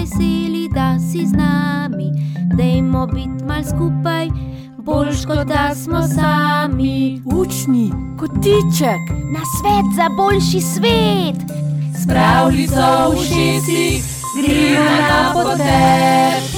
veseli, da si z nami. Dajmo biti mal skupaj, boljš kot da smo sami. Učni kotiček, na svet za boljši svet. s pravljico v ušesih gremo na potep.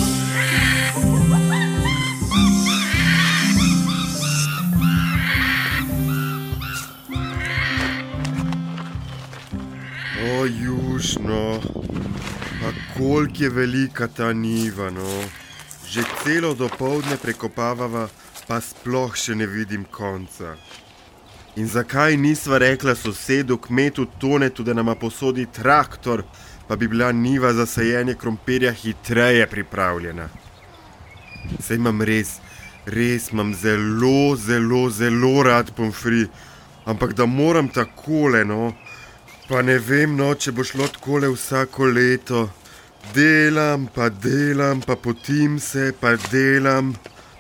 O, Južno, pa koliko je velika ta njiva, no. Že celo dopoldne prekopavava, pa sploh še ne vidim konca. In zakaj nisva rekla sosedu kmetu Tonetu, da nama posodi traktor, pa bi bila njiva za sajenje krompirja hitreje pripravljena? Saj imam res imam zelo rad pomfri, ampak da moram takole, no. Pa ne vem, no, če bo šlo takole vsako leto. Delam, pa potim se, pa delam.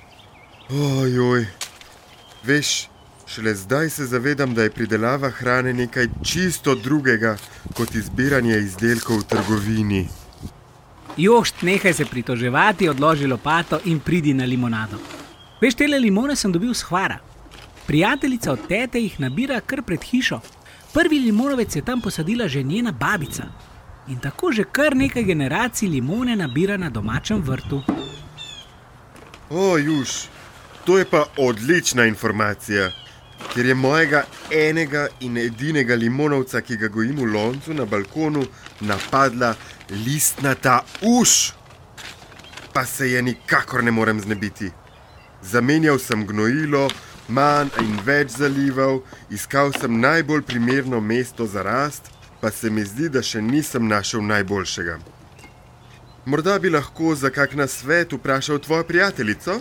Ojoj. Veš, šele zdaj se zavedam, da je pridelava hrane nekaj čisto drugega, kot izbiranje izdelkov v trgovini. Jošt, nehaj se pritoževati, odloži lopato in pridi na limonado. Veš, tele limone sem dobil s Hvara. Prijateljica od tete jih nabira kar pred hišo. Prvi limonovec je tam posadila že njena babica. In tako že kar nekaj generacij limone nabira na domačem vrtu. O, Juž, to je pa odlična informacija, ker je mojega enega in edinega limonovca, ki ga gojim v loncu na balkonu, napadla listnata uš. Pa se je nikakor ne morem znebiti. Zamenjal sem gnojilo, manj in več zalival, iskal sem najbolj primerno mesto za rast, pa se mi zdi, da še nisem našel najboljšega. Morda bi lahko za kak nasvet vprašal tvojo prijateljico?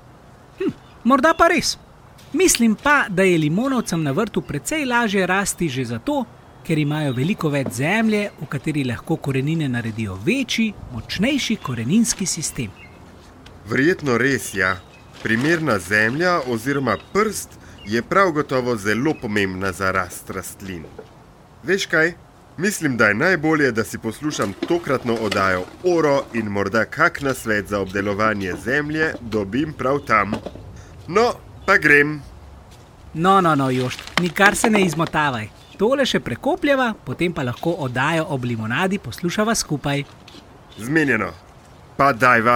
Morda pa res. Mislim pa, da je limonovcem na vrtu precej lažje rasti že zato, ker imajo veliko več zemlje, v kateri lahko korenine naredijo večji, močnejši koreninski sistem. Verjetno res, ja. Primerna zemlja oziroma prst je prav gotovo zelo pomembna za rast rastlin. Veš kaj? Mislim, da je najbolje, da si poslušam tokratno oddajo Oro in morda kak nasvet za obdelovanje zemlje dobim prav tam. No, pa grem. No, Jošt, nikar se ne izmotavaj. Tole še prekopljeva, potem pa lahko oddajo ob limonadi poslušava skupaj. Zmenjeno. Pa dajva.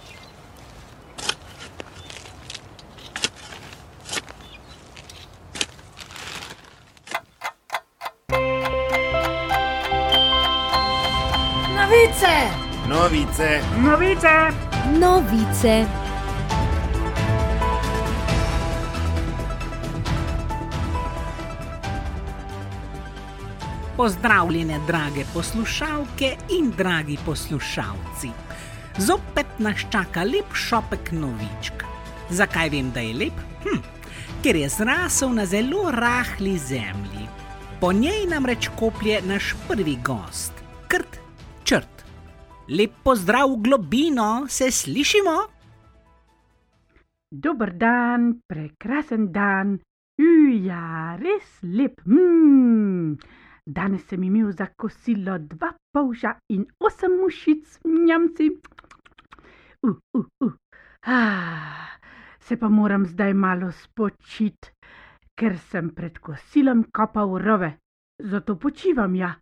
Novice. Pozdravljene, drage poslušalke in dragi poslušalci. Zopet nas čaka lep šopek novičk. Zakaj vem, da je lep? Ker je zrasel na zelo rahli zemlji. Po njej namreč koplje naš prvi gost, Krt Črt. Lep pozdrav v globino, se slišimo? Dober dan, prekrasen dan. Ja, res lep. Danes sem imel za kosilo 2 polža in 8 mušic, njamci. Se pa moram zdaj malo spočiti, ker sem pred kosilom kopal rove. Zato počivam, ja.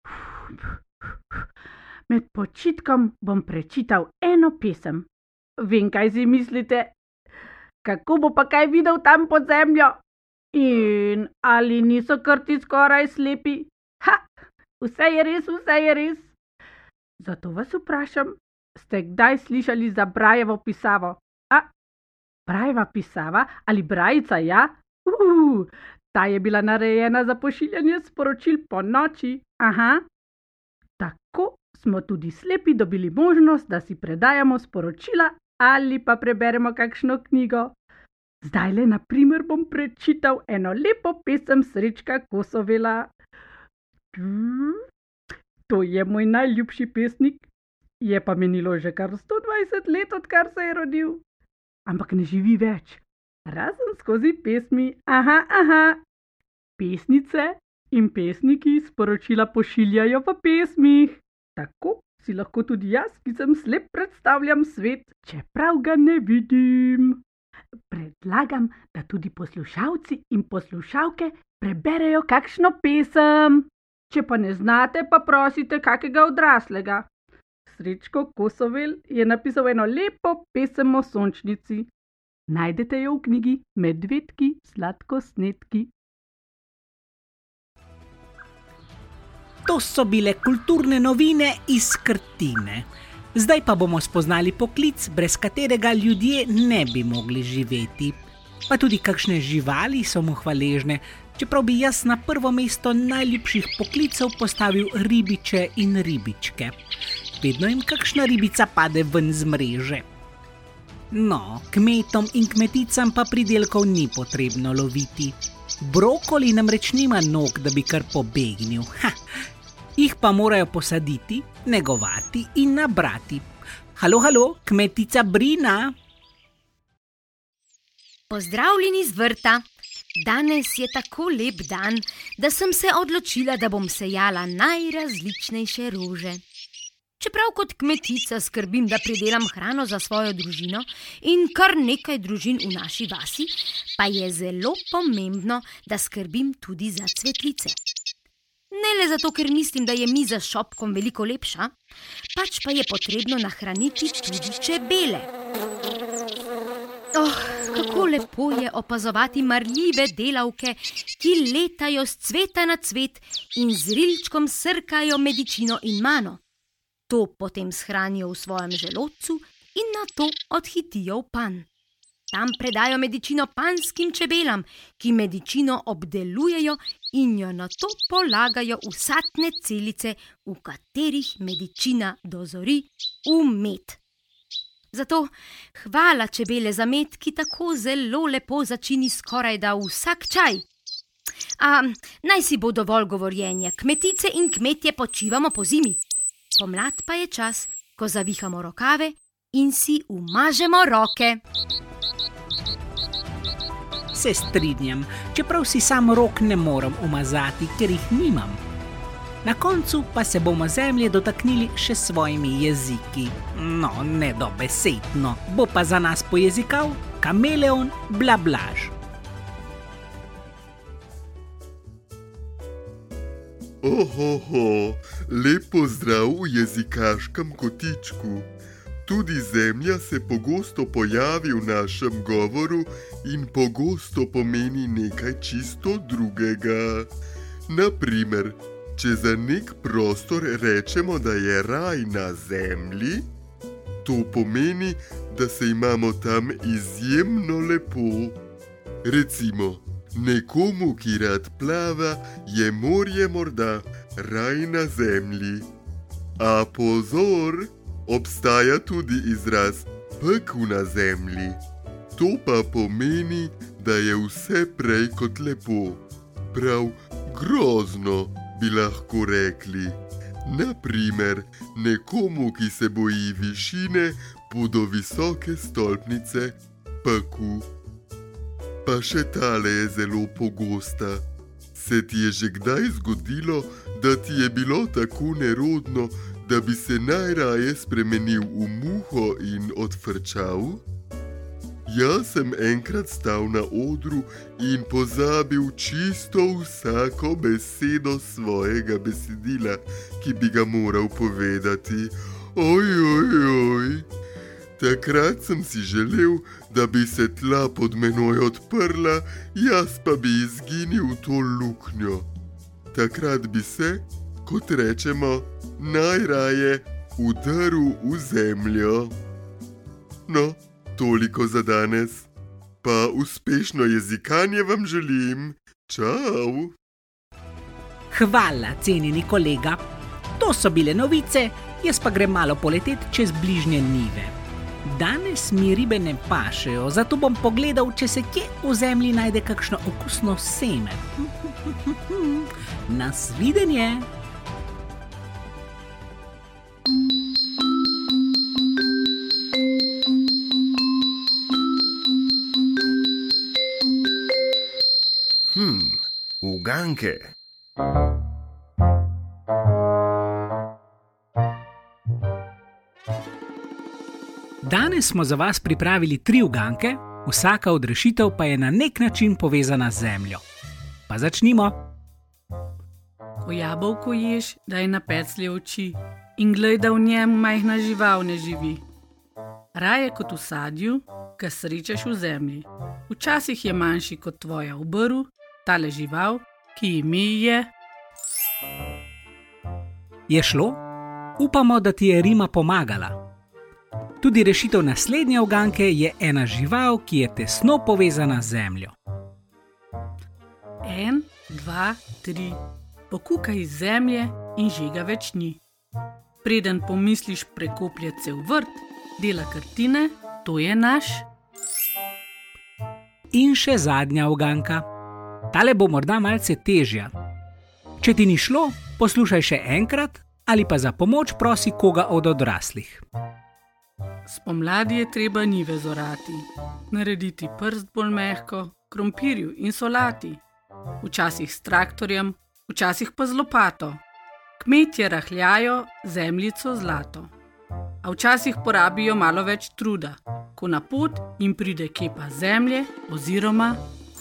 Med počitkom bom prečital eno pesem. Vem, kaj si mislite? Kako bo pa kaj videl tam pod zemljo? In ali niso krti skoraj slepi? Vse je res. Zato vas vprašam, ste kdaj slišali za Brajevo pisavo? Brajeva pisava ali Brajica, ja? Ta je bila narejena za pošiljanje sporočil po noči. Tako smo tudi slepi dobili možnost, da si predajamo sporočila ali pa preberemo kakšno knjigo. Zdajle, na primer, bom prečital eno lepo pesem Srečka Kosovela. To je moj najljubši pesnik. Je pa minilo že kar 120 let, odkar se je rodil. Ampak ne živi več. Razen skozi pesmi. Pesnice in pesniki sporočila pošiljajo v pesmih. Tako si lahko tudi jaz, ki sem slep, predstavljam svet, čeprav ga ne vidim. Predlagam, da tudi poslušalci in poslušalke preberejo kakšno pesem. Če pa ne znate, pa prosite kakega odraslega. Srečko Kosovel je napisal eno lepo pesem o sončnici. Najdete jo v knjigi Medvedki sladkosnedki. To so bile kulturne novine iz Krtine. Zdaj pa bomo spoznali poklic, brez katerega ljudje ne bi mogli živeti. Pa tudi kakšne živali so mu hvaležne, čeprav bi jaz na prvo mesto najljubših poklicev postavil ribiče in ribičke. Vedno jim kakšna ribica pade ven z mreže. No, kmetom in kmeticam pa pridelkov ni potrebno loviti. Brokoli namreč nima nog, da bi kar pobegnil. Jih pa morajo posaditi, negovati in nabrati. Halo, kmetica Brina! Pozdravljeni z vrta. Danes je tako lep dan, da sem se odločila, da bom sejala najrazličnejše rože. Čeprav kot kmetica skrbim, da pridelam hrano za svojo družino in kar nekaj družin v naši vasi, pa je zelo pomembno, da skrbim tudi za cvetlice. Ne le zato, ker mislim, da je miza s šopkom veliko lepša, pač pa je potrebno nahraniti tudi čebele. Kako lepo je opazovati marljive delavke, ki letajo s cveta na cvet in z rilčkom srkajo medičino in mano. To potem shranijo v svojem želodcu in nato odhitijo v pan. Tam predajo medičino panskim čebelam, ki medičino obdelujejo in jo nato polagajo v satne celice, v katerih medičina dozori v med. Zato hvala čebele za med, ki tako zelo lepo začini skorajda vsak čaj. Naj si bo dovolj govorjenja, kmetice in kmetje počivamo po zimi. Pomlad pa je čas, ko zavihamo rokave in si umažemo roke. Se strinjam, čeprav si sam rok ne morem umazati, ker jih nimam. Na koncu pa se bomo zemlje dotaknili še s svojimi jeziki. No, ne dobesedno, bo pa za nas pojezikal kameleon Blablaž. Ohoho, lep pozdrav v jezikaškem kotičku. Tudi zemlja se pogosto pojavi v našem govoru in pogosto pomeni nekaj čisto drugega. Naprimer, če za nek prostor rečemo, da je raj na zemlji, to pomeni, da se imamo tam izjemno lepo. Recimo, nekomu, ki rad plava, je morje morda raj na zemlji. A pozor, obstaja tudi izraz pekel na zemlji. To pa pomeni, da je vse prej kot lepo. Prav grozno, bi lahko rekli. Naprimer, nekomu, ki se boji višine, bodo visoke stolpnice pekel. Pa še tale je zelo pogosta. Se ti je že kdaj zgodilo, da ti je bilo tako nerodno, da bi se najraje spremenil v muho in odfrčal? Jaz sem enkrat stal na odru in pozabil čisto vsako besedo svojega besedila, ki bi ga moral povedati. Oj. Takrat sem si želel, da bi se tla pod menoj odprla, jaz pa bi izginil v to luknjo. Takrat bi se, kot rečemo, najraje udrl v zemljo. No, toliko za danes. Pa uspešno jezikanje vam želim. Čau! Hvala, cenjeni kolega. To so bile novice, jaz pa grem malo poletet čez bližnje njive. Danes mi ribe ne pašejo, zato bom pogledal, če se kje v zemlji najde kakšno okusno seme. Nasvidenje! Uganke. Danes smo za vas pripravili 3 uganke, vsaka od rešitev pa je na nek način povezana z zemljo. Pa začnimo. Ko jabolko ješ, daj na peclje oči in glej, da v njem majhna žival ne živi. Raje kot v sadju, ga srečaš v zemlji. Včasih je manjši kot tvoja obrv, tale žival, ki ime je... Je šlo? Upamo, da ti je Rima pomagala. Tudi rešitev naslednje uganke je ena žival, ki je tesno povezana z zemljo. 1, 2, 3. Pokukaj iz zemlje in že ga več ni. Preden pomisliš prekoplje cel vrt, dela krtine, to je naš. In še zadnja uganka. Tale bo morda malce težja. Če ti ni šlo, poslušaj še enkrat ali pa za pomoč prosi koga od odraslih. Spomladi je treba njive zorati, narediti prst bolj mehko, krompirju in solati. Včasih s traktorjem, včasih pa z lopato. Kmetje rahljajo zemljico zlato. A včasih porabijo malo več truda, ko na pot jim pride kepa zemlje oziroma...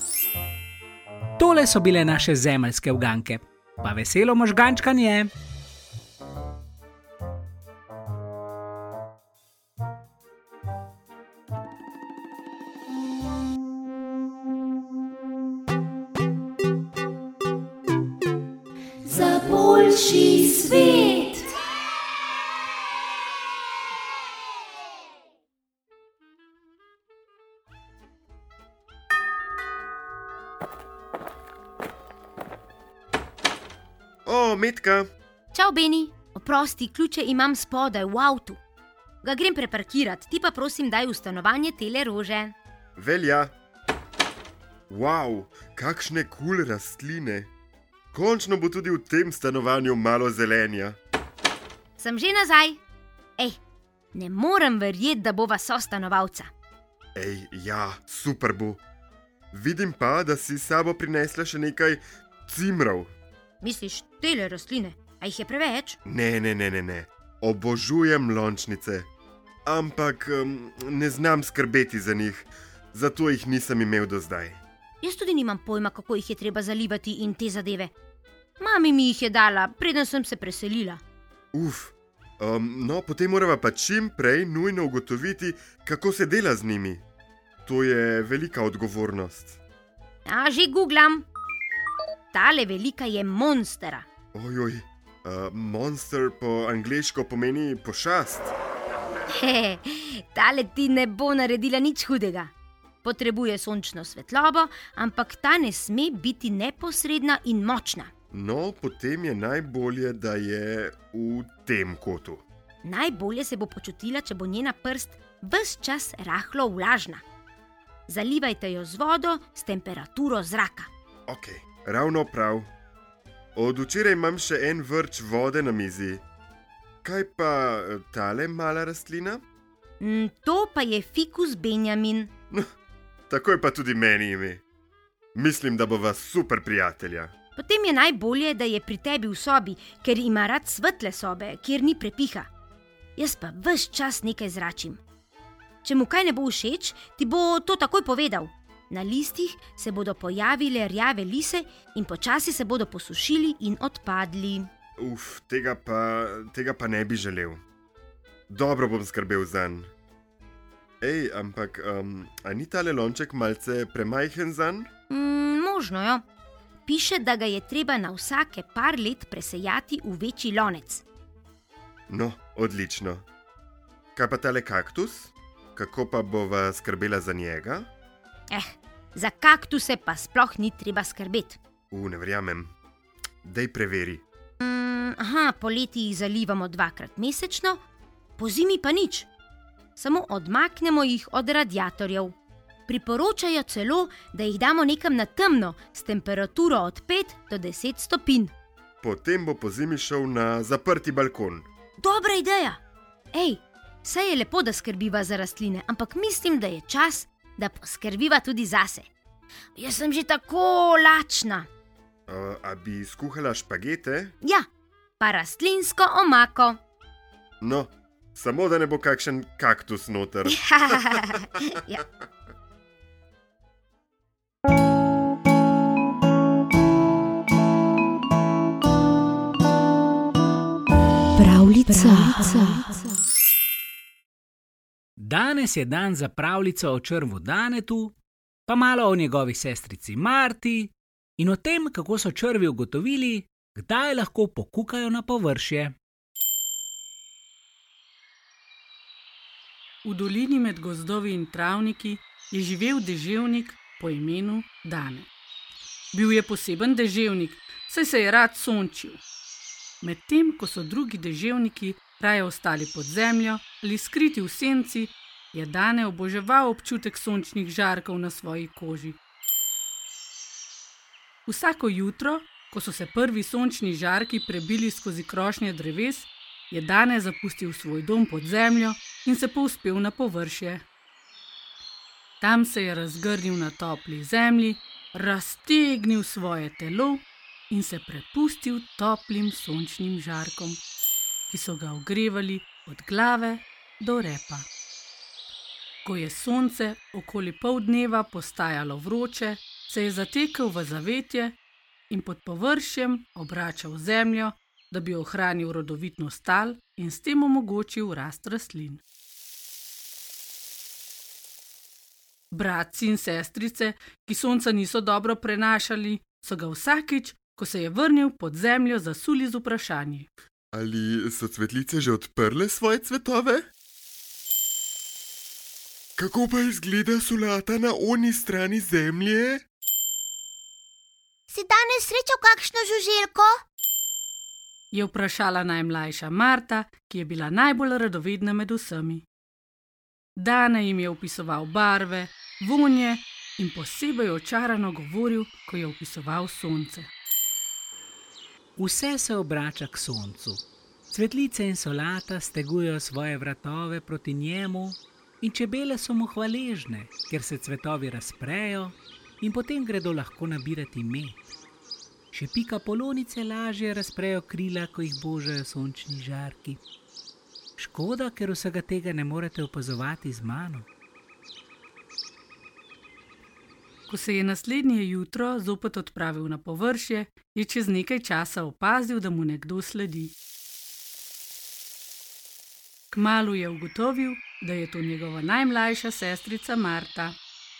Tole so bile naše zemeljske uganke. Pa veselo možgančkanje! Za boljši svet. O, Metka, Čau, Beni. Oprosti, ključe imam spodaj v avtu. Ga grem preparkirat, ti pa prosim daj v stanovanje tele rože. velja. Wow, kakšne kul rastline. Končno bo tudi v tem stanovanju malo zelenja. Sem že nazaj. Ej, ne morem verjeti, da bova sostanovalca. Ej, ja, super bo. Vidim pa, da si s sabo prinesla še nekaj cimrov. Misliš, tele rastline, a jih je preveč? Ne. Obožujem lončnice. Ampak ne znam skrbeti za njih, zato jih nisem imel do zdaj. Jaz tudi nimam pojma, kako jih je treba zalivati in te zadeve. Mami mi jih je dala, preden sem se preselila. No, potem morava pa čim prej nujno ugotoviti, kako se dela z njimi. To je velika odgovornost. A že googlam. Tale velika je monstera. Ojoj, monster po angleško pomeni pošast. Tale ti ne bo naredila nič hudega. Potrebuje sončno svetlobo, ampak ta ne sme biti neposredna in močna. No, potem je najbolje, da je v tem kotu. Najbolje se bo počutila, če bo njena prst ves čas rahlo vlažna. Zalivajte jo z vodo s temperaturo zraka. Ok, ravno prav. Od včeraj imam še en vrč vode na mizi. Kaj pa tale mala rastlina? To pa je fikus Benjamin. Tako je pa tudi meni ime. Mislim, da bova super prijatelja. Potem je najbolje, da je pri tebi v sobi, ker ima rad svetle sobe, kjer ni prepiha. Jaz pa ves čas nekaj zračim. Če mu kaj ne bo všeč, ti bo to takoj povedal. Na listih se bodo pojavile rjave lise in počasi se bodo posušili in odpadli. Tega pa ne bi želel. Dobro bom skrbel zanj. Ej, ampak, a ni tale lonček malce premajhen zanj? Možno, jo. Piše, da ga je treba na vsake par let presejati v večji lonec. No, odlično. Kaj pa tale kaktus? Kako pa bova skrbela za njega? Za kaktuse pa sploh ni treba skrbeti. Ne verjamem. Dej preveri. Poleti jih zalivamo 2-krat mesečno, pozimi pa nič. Samo odmaknemo jih od radiatorjev. Priporočajo celo, da jih damo nekam na temno s temperaturo od 5 do 10 stopinj. Potem bo pozimi šel na zaprti balkon. Dobra ideja! Ej, saj je lepo, da skrbiva za rastline, ampak mislim, da je čas, da poskrbiva tudi zase. Jaz sem že tako lačna. A bi skuhala špagete? Ja, pa rastlinsko omako. No, Samo da ne bo kakšen kaktus noter. Ja. Pravljica. Danes je dan za pravljico o črvu Danetu, pa malo o njegovi sestrici Marti in o tem, kako so črvi ugotovili, kdaj lahko pokukajo na površje. V dolini med gozdovi in travniki je živel deževnik po imenu Dane. Bil je poseben deževnik, saj se je rad sončil. Medtem ko so drugi deževniki raje ostali pod zemljo ali skriti v senci, je Dane oboževal občutek sončnih žarkov na svoji koži. Vsako jutro, ko so se prvi sončni žarki prebili skozi krošnje dreves, je Dane zapustil svoj dom pod zemljo in se povzpel na površje. Tam se je razgrnil na topli zemlji, raztegnil svoje telo in se prepustil toplim sončnim žarkom, ki so ga ogrevali od glave do repa. Ko je sonce okoli pol dneva postajalo vroče, se je zatekel v zavetje in pod površjem obračal zemljo, da bi ohranil rodovitnost tal in s tem omogočil rast rastlin. Bratci in sestrice, ki sonca niso dobro prenašali, so ga vsakič, ko se je vrnil pod zemljo, zasuli z vprašanji. Ali so cvetlice že odprle svoje cvetove? Kako pa izgleda solata na oni strani zemlje? Si danes srečal kakšno žuželko? Je vprašala najmlajša Marta, ki je bila najbolj radovedna med vsemi. Dane jim je opisoval barve, vonje in posebej očarano govoril, ko je opisoval sonce. Vse se obrača k soncu. Cvetlice in solata stegujejo svoje vratove proti njemu in čebele so mu hvaležne, ker se cvetovi razprejo in potem gredo lahko nabirati med. Še pika polonice lažje razprejo krila, ko jih božajo sončni žarki. Škoda, ker vsega tega ne morete opazovati z mano. Ko se je naslednje jutro zopet odpravil na površje, je čez nekaj časa opazil, da mu nekdo sledi. Kmalu je ugotovil, da je to njegova najmlajša sestrica Marta.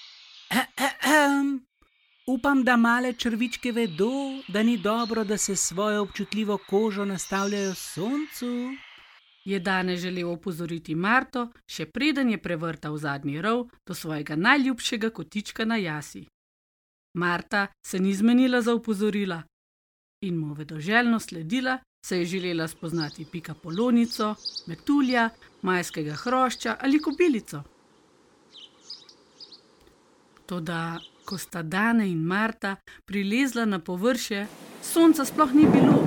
Upam, da male črvičke vedo, da ni dobro, da se svojo občutljivo kožo nastavljajo soncu. Je Dane želel opozoriti Marto, še preden je prevrtal zadnji rov do svojega najljubšega kotička na jasi. Marta se ni zmenila za opozorila in mu vedoželjno sledila, se je želela spoznati pika polonico, metulja, majskega hrošča ali kobilico. Toda, ko sta Dane in Marta prilezla na površje, sonca sploh ni bilo.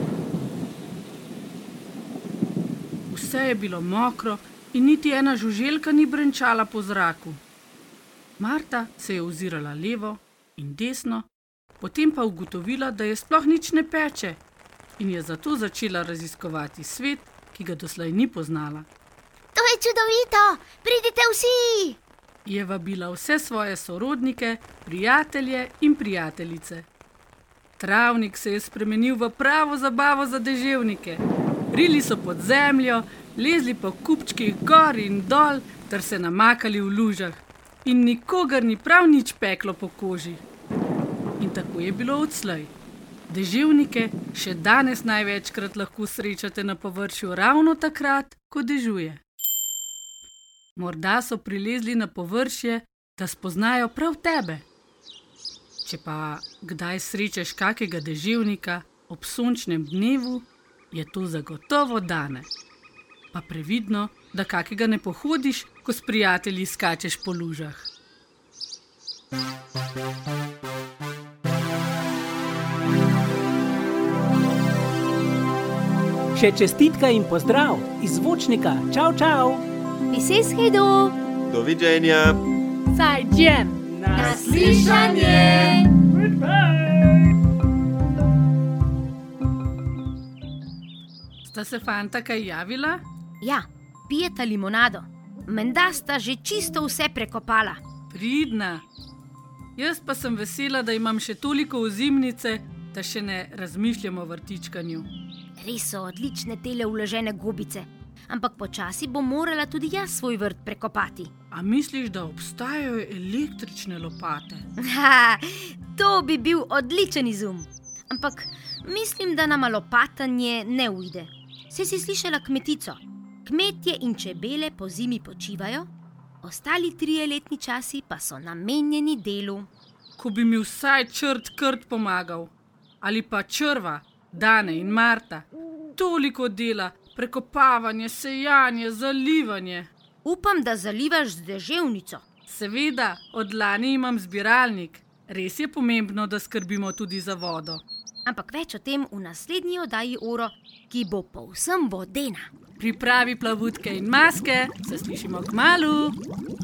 Vse je bilo mokro in niti ena žuželka ni brenčala po zraku. Marta se je ozirala levo in desno, potem pa ugotovila, da je sploh nič ne peče in je zato začela raziskovati svet, ki ga doslej ni poznala. To je čudovito! Pridite vsi! Je vabila vse svoje sorodnike, prijatelje in prijateljice. Travnik se je spremenil v pravo zabavo za deževnike. Rili so pod zemljo, lezli po kupčkih gor in dol ter se namakali v lužah in nikogar ni prav nič peklo po koži. In tako je bilo odslej. Deževnike še danes največkrat lahko srečate na površju ravno takrat, ko dežuje. Morda so prilezli na površje, da spoznajo prav tebe. Če pa kdaj srečaš kakega deževnika ob sončnem dnevu, je to zagotovo Dane. Pa previdno, da kakega ne pohodiš, ko s prijatelji skačeš po lužah. Še čestitka in pozdrav iz zvočnika. Čau, čau! Bis hedo! Doviđenja! Zajđen! Naslišanje! Sta se fanta kaj javila? Ja, pijeta limonado. Menda sta že čisto vse prekopala. Pridna. Jaz pa sem vesela, da imam še toliko ozimnice, da še ne razmišljam o vrtičkanju. Res so odlične tele vložene gobice, ampak počasi bom morala tudi jaz svoj vrt prekopati. A misliš, da obstajajo električne lopate? Ha, to bi bil odličen izum. Ampak mislim, da nama lopatanje ne ujde. Saj si slišala kmetico? Kmetje in čebele po zimi počivajo, ostali 3 letni časi pa so namenjeni delu. Ko bi mi vsaj Krt pomagal. Ali pa Črva, Dane in Marta. Toliko dela, prekopavanje, sejanje, zalivanje. Upam, da zalivaš z deževnico. Seveda, od lani imam zbiralnik. Res je pomembno, da skrbimo tudi za vodo. Ampak več o tem v naslednji oddaji Oro, ki bo povsem vodena. Pripravi plavutke in maske, se slišimo kmalu.